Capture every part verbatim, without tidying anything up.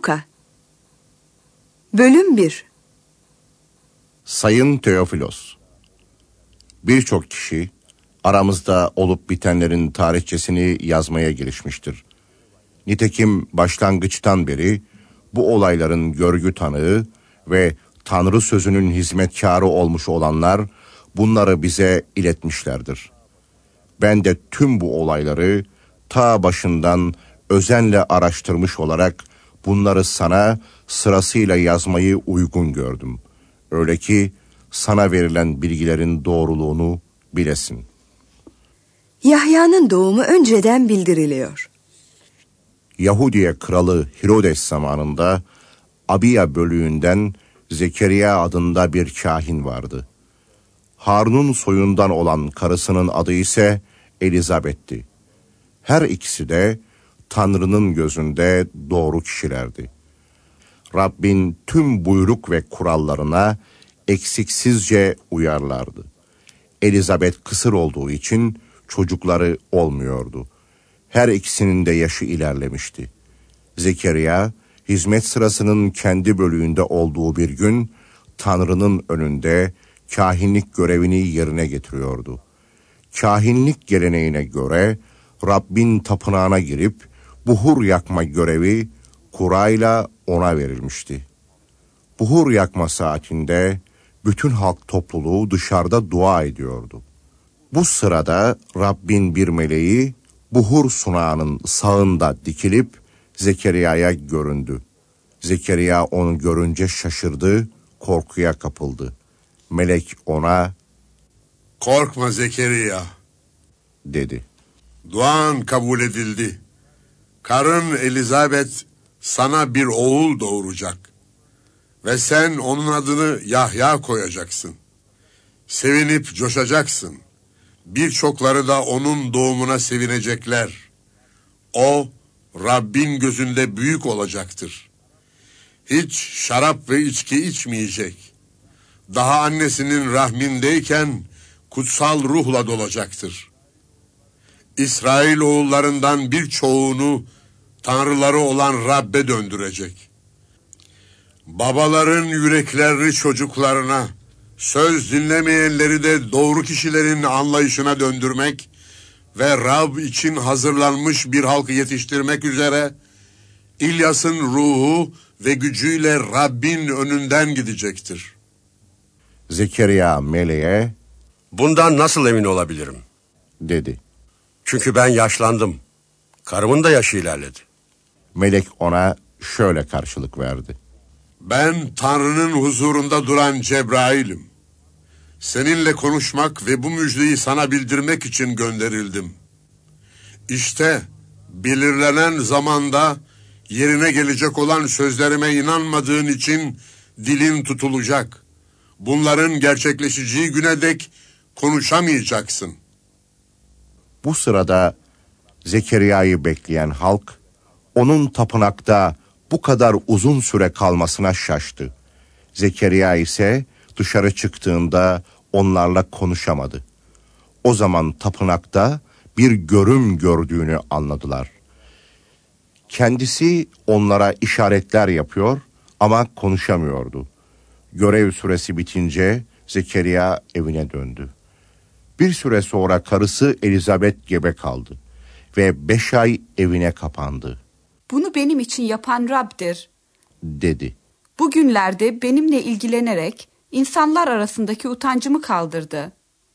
Luka. Bölüm bir. Sayın Teofilos, birçok kişi aramızda olup bitenlerin tarihçesini yazmaya girişmiştir. Nitekim başlangıçtan beri bu olayların görgü tanığı ve Tanrı sözünün hizmetkarı olmuş olanlar bunları bize iletmişlerdir. Ben de tüm bu olayları ta başından özenle araştırmış olarak bunları sana sırasıyla yazmayı uygun gördüm. Öyle ki sana verilen bilgilerin doğruluğunu bilesin. Yahya'nın doğumu önceden bildiriliyor. Yahudiye kralı Herodes zamanında Abiya bölüğünden Zekeriya adında bir kahin vardı. Harun'un soyundan olan karısının adı ise Elizabeth'ti. Her ikisi de Tanrı'nın gözünde doğru kişilerdi. Rabbin tüm buyruk ve kurallarına eksiksizce uyarlardı. Elizabeth kısır olduğu için çocukları olmuyordu. Her ikisinin de yaşı ilerlemişti. Zekeriya, hizmet sırasının kendi bölüğünde olduğu bir gün, Tanrı'nın önünde kahinlik görevini yerine getiriyordu. Kahinlik geleneğine göre, Rabbin tapınağına girip, buhur yakma görevi, kurayla ona verilmişti. Buhur yakma saatinde, bütün halk topluluğu dışarıda dua ediyordu. Bu sırada Rabbin bir meleği, buhur sunağının sağında dikilip Zekeriya'ya göründü. Zekeriya onu görünce şaşırdı, korkuya kapıldı. Melek ona, "Korkma Zekeriya," dedi. "Duan kabul edildi. Karın Elizabeth sana bir oğul doğuracak. Ve sen onun adını Yahya koyacaksın. Sevinip coşacaksın. Birçokları da onun doğumuna sevinecekler. O, Rabbin gözünde büyük olacaktır. Hiç şarap ve içki içmeyecek. Daha annesinin rahmindeyken kutsal ruhla dolacaktır. İsrail oğullarından birçoğunu tanrıları olan Rabbe döndürecek. Babaların yüreklerini çocuklarına, söz dinlemeyenleri de doğru kişilerin anlayışına döndürmek ve Rab için hazırlanmış bir halkı yetiştirmek üzere İlyas'ın ruhu ve gücüyle Rabbin önünden gidecektir." Zekeriya meleğe, "Bundan nasıl emin olabilirim?" dedi. "Çünkü ben yaşlandım. Karımın da yaşı ilerledi." Melek ona şöyle karşılık verdi. "Ben Tanrı'nın huzurunda duran Cebrail'im. Seninle konuşmak ve bu müjdeyi sana bildirmek için gönderildim. İşte belirlenen zamanda yerine gelecek olan sözlerime inanmadığın için dilin tutulacak. Bunların gerçekleşeceği güne dek konuşamayacaksın." Bu sırada Zekeriya'yı bekleyen halk, onun tapınakta bu kadar uzun süre kalmasına şaştı. Zekeriya ise dışarı çıktığında onlarla konuşamadı. O zaman tapınakta bir görüm gördüğünü anladılar. Kendisi onlara işaretler yapıyor ama konuşamıyordu. Görev süresi bitince Zekeriya evine döndü. Bir süre sonra karısı Elizabeth gebe kaldı ve beş ay evine kapandı. "Bunu benim için yapan Rab'dir," dedi. "Bugünlerde benimle ilgilenerek insanlar arasındaki utancımı kaldırdı."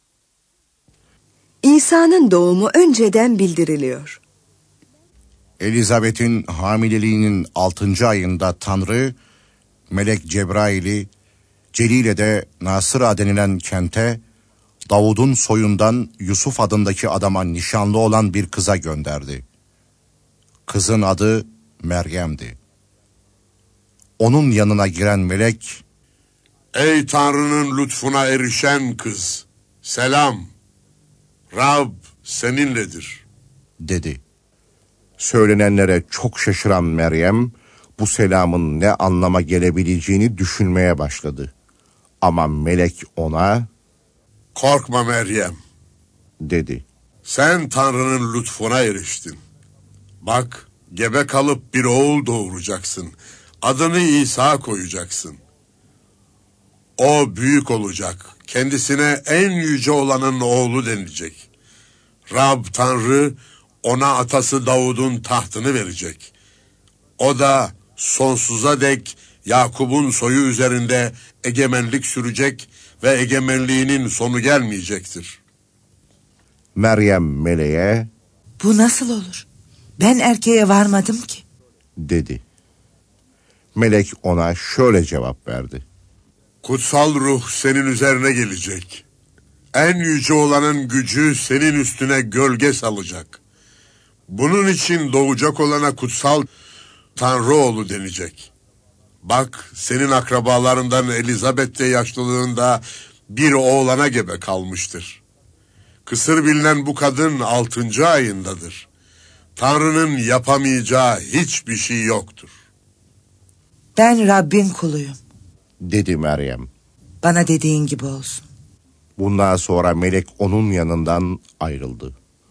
İsa'nın doğumu önceden bildiriliyor. Elizabeth'in hamileliğinin altıncı ayında Tanrı, Melek Cebrail'i Celile'de Nasıra denilen kente, Davud'un soyundan Yusuf adındaki adama nişanlı olan bir kıza gönderdi. Kızın adı Meryem'di. Onun yanına giren melek, "Ey Tanrı'nın lütfuna erişen kız, selam. Rab seninledir," dedi. Söylenenlere çok şaşıran Meryem, bu selamın ne anlama gelebileceğini düşünmeye başladı. Ama melek ona, "Korkma Meryem, dedi. sen Tanrı'nın lütfuna eriştin. Bak, Gebe kalıp bir oğul doğuracaksın. Adını İsa koyacaksın. O büyük olacak. Kendisine en yüce olanın oğlu denilecek. Rab Tanrı ona atası Davud'un tahtını verecek. O da sonsuza dek Yakup'un soyu üzerinde egemenlik sürecek ve egemenliğinin sonu gelmeyecektir. Meryem meleğe, Bu nasıl olur? Ben erkeğe varmadım ki. dedi. Melek ona şöyle cevap verdi. Kutsal ruh senin üzerine gelecek. En yüce olanın gücü senin üstüne gölge salacak. Bunun için doğacak olana kutsal Tanrı oğlu denecek. Bak, senin akrabalarından Elizabeth de yaşlılığında bir oğlana gebe kalmıştır. Kısır bilinen bu kadın altıncı ayındadır. Tanrı'nın yapamayacağı hiçbir şey yoktur. Ben Rabbin kuluyum. Dedi Meryem. Bana dediğin gibi olsun. Bundan sonra melek onun yanından ayrıldı.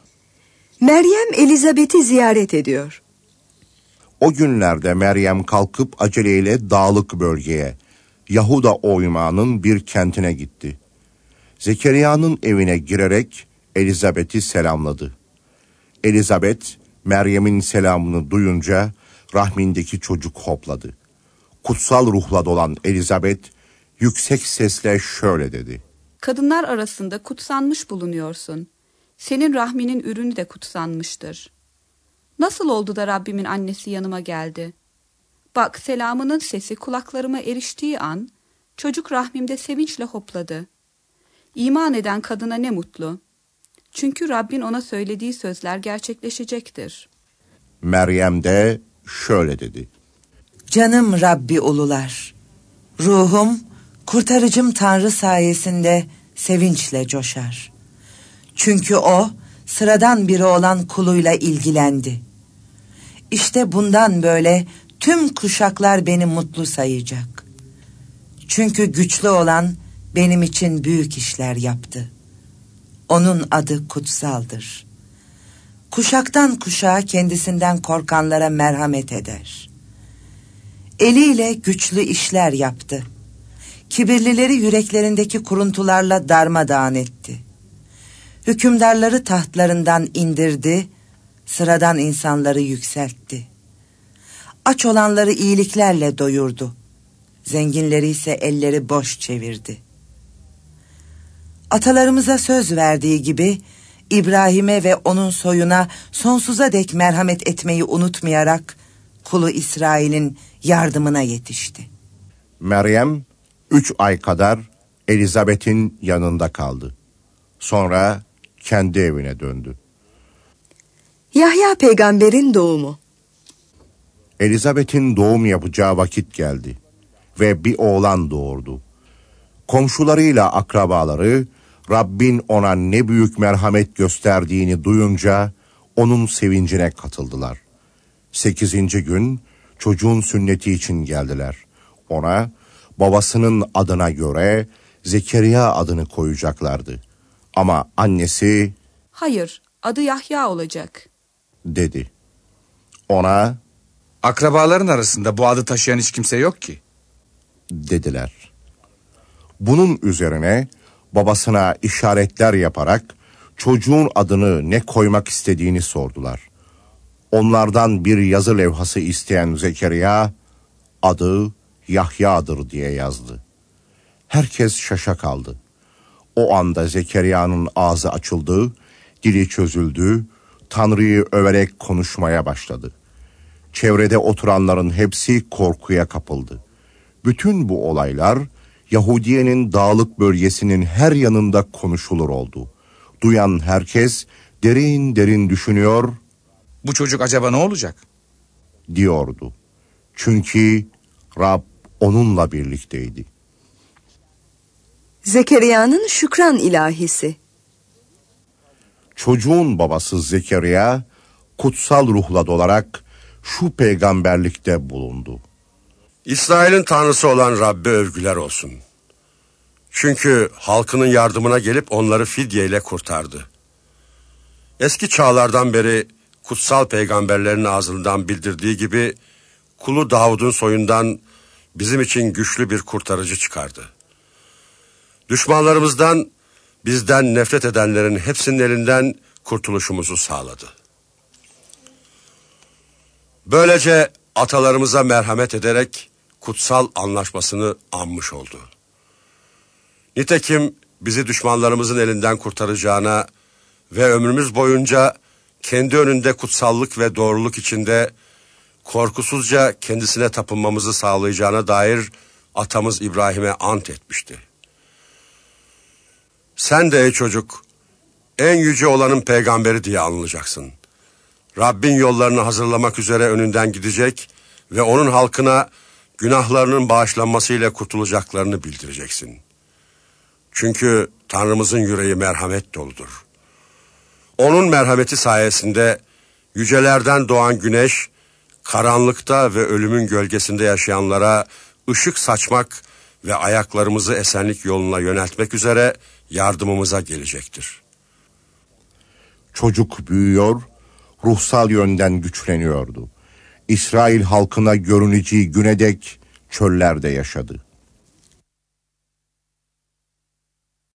Meryem Elizabeth'i ziyaret ediyor. O günlerde Meryem kalkıp aceleyle dağlık bölgeye, Yahuda oymağının bir kentine gitti. Zekeriya'nın evine girerek Elizabeth'i selamladı. Elizabeth, Meryem'in selamını duyunca rahmindeki çocuk hopladı. Kutsal ruhla dolan Elizabeth, yüksek sesle şöyle dedi. Kadınlar arasında kutsanmış bulunuyorsun. Senin rahminin ürünü de kutsanmıştır. Nasıl oldu da Rabbimin annesi yanıma geldi? Bak, selamının sesi kulaklarıma eriştiği an, çocuk rahmimde sevinçle hopladı. İman eden kadına ne mutlu. Çünkü Rabbin ona söylediği sözler gerçekleşecektir. Meryem de şöyle dedi. Canım Rabbi ulular. Ruhum, kurtarıcım Tanrı sayesinde sevinçle coşar. Çünkü o, sıradan biri olan kuluyla ilgilendi. İşte bundan böyle tüm kuşaklar beni mutlu sayacak. Çünkü güçlü olan benim için büyük işler yaptı. Onun adı kutsaldır. Kuşaktan kuşağa kendisinden korkanlara merhamet eder. Eliyle güçlü işler yaptı. Kibirlileri yüreklerindeki kuruntularla darmadağın etti. Hükümdarları tahtlarından indirdi, sıradan insanları yükseltti. Aç olanları iyiliklerle doyurdu. Zenginleri ise elleri boş çevirdi. Atalarımıza söz verdiği gibi İbrahim'e ve onun soyuna sonsuza dek merhamet etmeyi unutmayarak kulu İsrail'in yardımına yetişti. Meryem üç ay kadar Elizabeth'in yanında kaldı. Sonra kendi evine döndü. Yahya peygamberin doğumu. Elizabeth'in doğum yapacağı vakit geldi ve bir oğlan doğurdu. Komşularıyla akrabaları Rabbin ona ne büyük merhamet gösterdiğini duyunca onun sevincine katıldılar. Sekizinci gün çocuğun sünneti için geldiler. Ona babasının adına göre Zekeriya adını koyacaklardı. Ama annesi Hayır, adı Yahya olacak. dedi. Ona Akrabaların arasında bu adı taşıyan hiç kimse yok ki. dediler. Bunun üzerine babasına işaretler yaparak çocuğun adını ne koymak istediğini sordular. Onlardan bir yazı levhası isteyen Zekeriya, adı Yahya'dır diye yazdı. Herkes şaşa kaldı. O anda Zekeriya'nın ağzı açıldı, dili çözüldü, Tanrı'yı överek konuşmaya başladı. Çevrede oturanların hepsi korkuya kapıldı. Bütün bu olaylar Yahudiye'nin dağlık bölgesinin her yanında konuşulur oldu. Duyan herkes derin derin düşünüyor, Bu çocuk acaba ne olacak? diyordu. Çünkü Rab onunla birlikteydi. Zekeriya'nın şükran ilahisi. Çocuğun babası Zekeriya kutsal ruhla dolarak şu peygamberlikte bulundu. İsrail'in Tanrısı olan Rabbe övgüler olsun. Çünkü halkının yardımına gelip onları fidyeyle kurtardı. Eski çağlardan beri kutsal peygamberlerin ağzından bildirdiği gibi kulu Davud'un soyundan bizim için güçlü bir kurtarıcı çıkardı. Düşmanlarımızdan, bizden nefret edenlerin hepsinin elinden kurtuluşumuzu sağladı. Böylece atalarımıza merhamet ederek kutsal anlaşmasını anmış oldu. Nitekim bizi düşmanlarımızın elinden kurtaracağına ve ömrümüz boyunca kendi önünde kutsallık ve doğruluk içinde korkusuzca kendisine tapınmamızı sağlayacağına dair atamız İbrahim'e ant etmişti. Sen de ey çocuk, en yüce olanın peygamberi diye anılacaksın. Rabbin yollarını hazırlamak üzere önünden gidecek ve onun halkına günahlarının bağışlanmasıyla kurtulacaklarını bildireceksin. Çünkü Tanrımızın yüreği merhamet doludur. Onun merhameti sayesinde yücelerden doğan güneş, karanlıkta ve ölümün gölgesinde yaşayanlara ışık saçmak ve ayaklarımızı esenlik yoluna yöneltmek üzere yardımımıza gelecektir. Çocuk büyüyor, ruhsal yönden güçleniyordu. İsrail halkına görüneceği güne dek çöllerde yaşadı.